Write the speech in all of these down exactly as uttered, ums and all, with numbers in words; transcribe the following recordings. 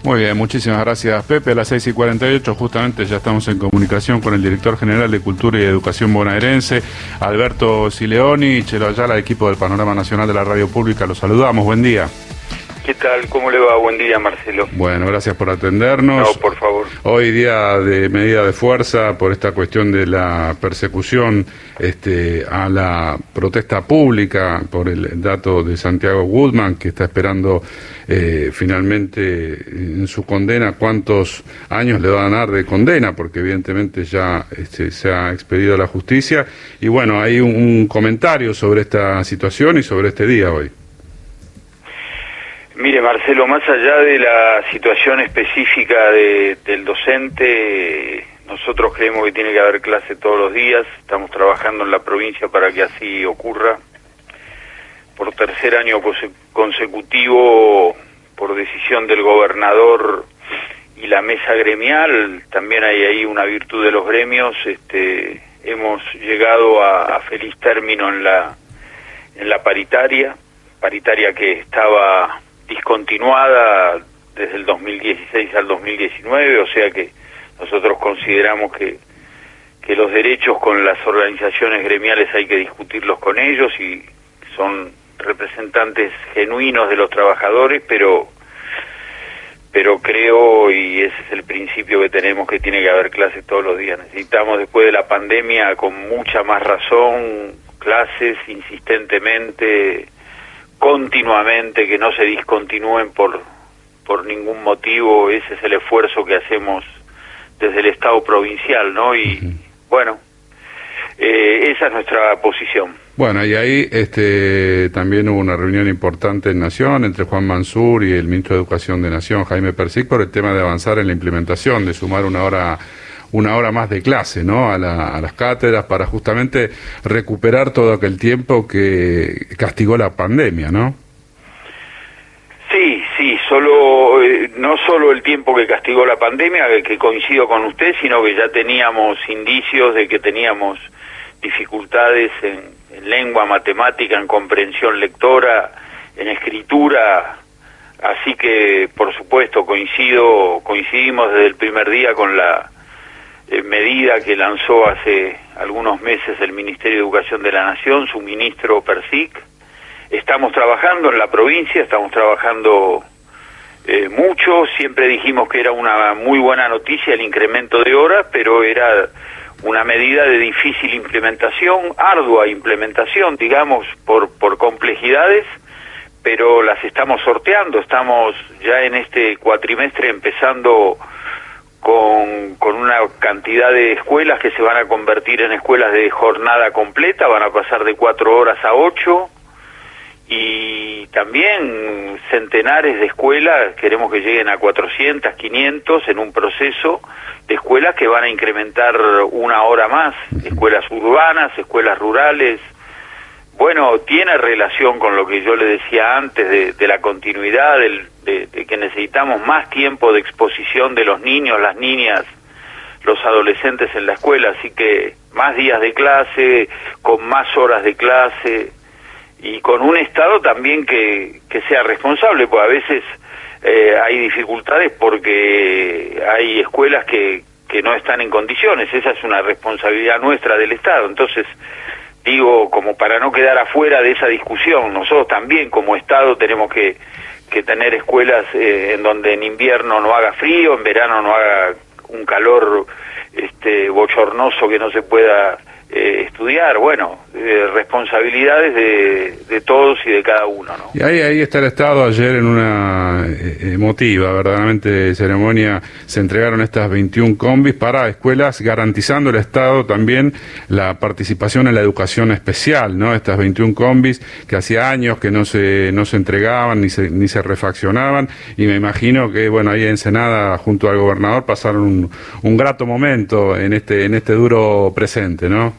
Muy bien, muchísimas gracias, Pepe. A las seis y cuarenta y ocho justamente ya estamos en comunicación con el director general de Cultura y Educación bonaerense, Alberto Sileoni. Chelo Ayala, equipo del Panorama Nacional de la Radio Pública, los saludamos. Buen día. ¿Qué tal? ¿Cómo le va? Buen día, Marcelo. Bueno, gracias por atendernos. No, por favor. Hoy día de medida de fuerza por esta cuestión de la persecución este, a la protesta pública por el dato de Santiago Guzmán, que está esperando eh, finalmente en su condena cuántos años le van a dar de condena, porque evidentemente ya este, se ha expedido a la justicia. Y bueno, hay un, un comentario sobre esta situación y sobre este día hoy. Mire, Marcelo, más allá de la situación específica de, del docente, nosotros creemos que tiene que haber clase todos los días. Estamos trabajando en la provincia para que así ocurra. Por tercer año consecutivo, por decisión del gobernador y la mesa gremial, también hay ahí una virtud de los gremios, este, hemos llegado a, a feliz término en la, en la paritaria, paritaria que estaba discontinuada desde el dos mil dieciséis al dos mil diecinueve, o sea que nosotros consideramos que, que los derechos con las organizaciones gremiales hay que discutirlos con ellos y son representantes genuinos de los trabajadores, pero pero creo, y ese es el principio que tenemos, que tiene que haber clases todos los días. Necesitamos, después de la pandemia, con mucha más razón, clases insistentemente, continuamente, que no se discontinúen por por ningún motivo. Ese es el esfuerzo que hacemos desde el Estado provincial, ¿no? Y uh-huh. bueno, eh, esa es nuestra posición. Bueno, y ahí este también hubo una reunión importante en Nación entre Juan Mansur y el ministro de Educación de Nación, Jaime Persic, por el tema de avanzar en la implementación, de sumar una hora una hora más de clase, ¿no?, a, la, a las cátedras, para justamente recuperar todo aquel tiempo que castigó la pandemia, ¿no? Sí, sí, solo eh, no solo el tiempo que castigó la pandemia, que, que coincido con usted, sino que ya teníamos indicios de que teníamos dificultades en, en lengua, matemática, en comprensión lectora, en escritura, así que, por supuesto, coincido, coincidimos desde el primer día con la medida que lanzó hace algunos meses el Ministerio de Educación de la Nación, su ministro Persic. Estamos trabajando en la provincia, estamos trabajando eh, mucho. Siempre dijimos que era una muy buena noticia el incremento de horas, pero era una medida de difícil implementación, ardua implementación, digamos, por, por complejidades, pero las estamos sorteando. Estamos ya en este cuatrimestre empezando Con, con una cantidad de escuelas que se van a convertir en escuelas de jornada completa, van a pasar de cuatro horas a ocho, y también centenares de escuelas, queremos que lleguen a cuatrocientas, quinientas, en un proceso de escuelas que van a incrementar una hora más, escuelas urbanas, escuelas rurales. Bueno, tiene relación con lo que yo le decía antes de, de la continuidad, del, de, de que necesitamos más tiempo de exposición de los niños, las niñas, los adolescentes en la escuela, así que más días de clase, con más horas de clase, y con un Estado también que, que sea responsable, porque a veces eh, hay dificultades porque hay escuelas que, que no están en condiciones. Esa es una responsabilidad nuestra del Estado. Entonces, digo, como para no quedar afuera de esa discusión, nosotros también como Estado tenemos que, que tener escuelas eh, en donde en invierno no haga frío, en verano no haga un calor este bochornoso que no se pueda eh, estudiar. Bueno, eh, responsabilidades de, de todos y de cada uno, ¿no? Y ahí, ahí está el Estado. Ayer en una eh, emotiva, verdaderamente ceremonia, se entregaron estas veintiún combis para escuelas, garantizando el Estado también la participación en la educación especial, ¿no? Estas veintiún combis que hacía años que no se no se entregaban ni se ni se refaccionaban, y me imagino que, bueno, ahí en Ensenada, junto al gobernador, pasaron un, un grato momento en este en este duro presente, ¿no?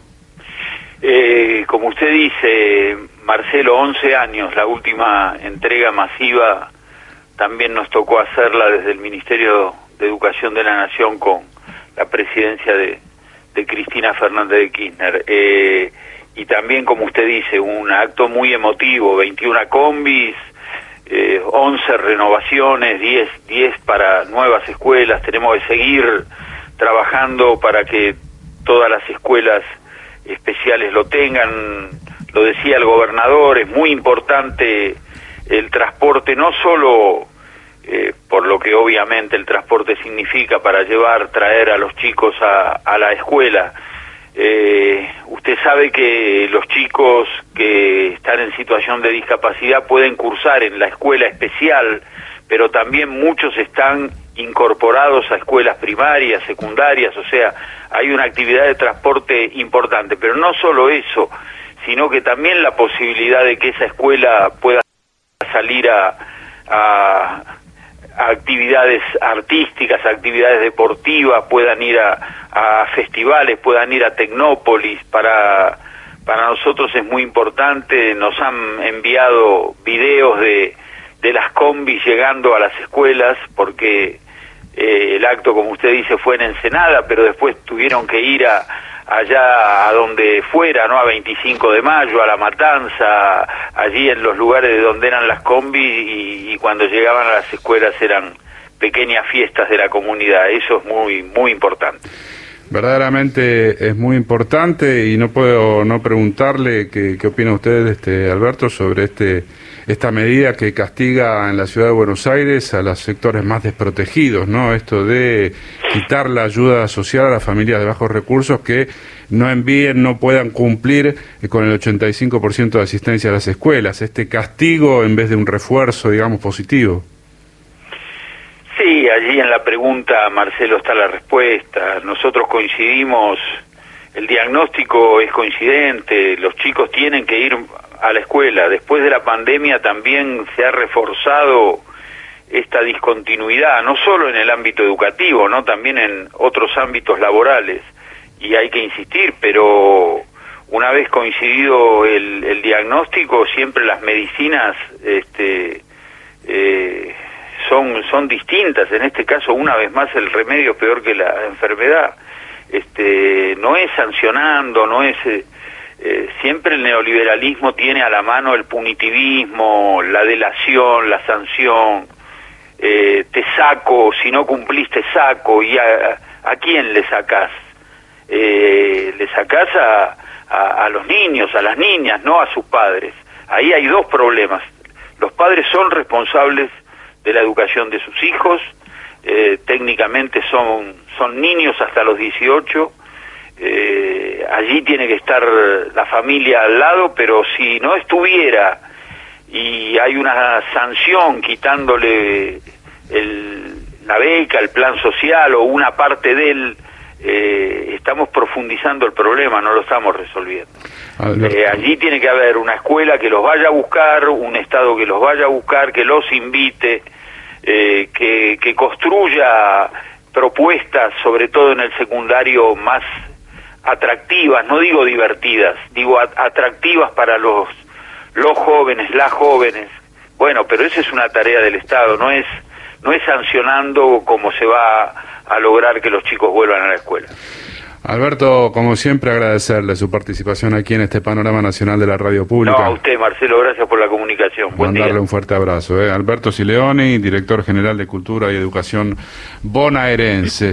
Eh, como usted dice, Marcelo, once años, la última entrega masiva también nos tocó hacerla desde el Ministerio de Educación de la Nación con la presidencia de, de Cristina Fernández de Kirchner. Eh, y también, como usted dice, un acto muy emotivo, veintiuna combis, eh, once renovaciones, diez, diez para nuevas escuelas. Tenemos que seguir trabajando para que todas las escuelas especiales lo tengan. Lo decía el gobernador, es muy importante el transporte, no solo eh, por lo que obviamente el transporte significa para llevar, traer a los chicos a, a la escuela. Eh, usted sabe que los chicos que están en situación de discapacidad pueden cursar en la escuela especial, pero también muchos están incorporados a escuelas primarias, secundarias, o sea, hay una actividad de transporte importante, pero no solo eso, sino que también la posibilidad de que esa escuela pueda salir a, a, a actividades artísticas, actividades deportivas, puedan ir a, a festivales, puedan ir a Tecnópolis. Para, para nosotros es muy importante, nos han enviado videos de, de las combis llegando a las escuelas, porque eh, el acto, como usted dice, fue en Ensenada, pero después tuvieron que ir a allá a donde fuera, ¿no? A veinticinco de mayo, a La Matanza, allí en los lugares de donde eran las combis, y, y cuando llegaban a las escuelas eran pequeñas fiestas de la comunidad. Eso es muy, muy importante. Verdaderamente es muy importante, y no puedo no preguntarle qué, qué opina usted, este, Alberto, sobre este esta medida que castiga en la ciudad de Buenos Aires a los sectores más desprotegidos, ¿no? Esto de quitar la ayuda social a las familias de bajos recursos que no envíen, no puedan cumplir con el ochenta y cinco por ciento de asistencia a las escuelas. Este castigo en vez de un refuerzo, digamos, positivo. Sí, allí en la pregunta, Marcelo, está la respuesta. Nosotros coincidimos, el diagnóstico es coincidente, los chicos tienen que ir a la escuela. Después de la pandemia también se ha reforzado esta discontinuidad, no solo en el ámbito educativo, ¿no? También en otros ámbitos laborales, y hay que insistir, pero una vez coincidido el, el diagnóstico, siempre las medicinas este, eh, son, son distintas. En este caso, una vez más, el remedio es peor que la enfermedad. Este, no es sancionando, no es... Eh, Eh, siempre el neoliberalismo tiene a la mano el punitivismo, la delación, la sanción, eh, te saco, si no cumplís te saco. ¿Y a, a quién le sacás? Eh, le sacás a, a, a los niños, a las niñas, no a sus padres. Ahí hay dos problemas. Los padres son responsables de la educación de sus hijos, eh, técnicamente son, son niños hasta los dieciocho, Eh, allí tiene que estar la familia al lado, pero si no estuviera y hay una sanción quitándole el, la beca, el plan social o una parte de él, eh, estamos profundizando el problema, no lo estamos resolviendo. Eh, allí tiene que haber una escuela que los vaya a buscar, un Estado que los vaya a buscar, que los invite, eh, que, que construya propuestas, sobre todo en el secundario, más atractivas, no digo divertidas, digo atractivas para los los jóvenes, las jóvenes. Bueno, pero esa es una tarea del Estado, no es no es sancionando como se va a lograr que los chicos vuelvan a la escuela. Alberto, como siempre, agradecerle su participación aquí en este panorama nacional de la radio pública. No, a usted, Marcelo, gracias por la comunicación. Buen Mandarle día. un fuerte abrazo. ¿eh? Alberto Sileoni, director general de Cultura y Educación bonaerense.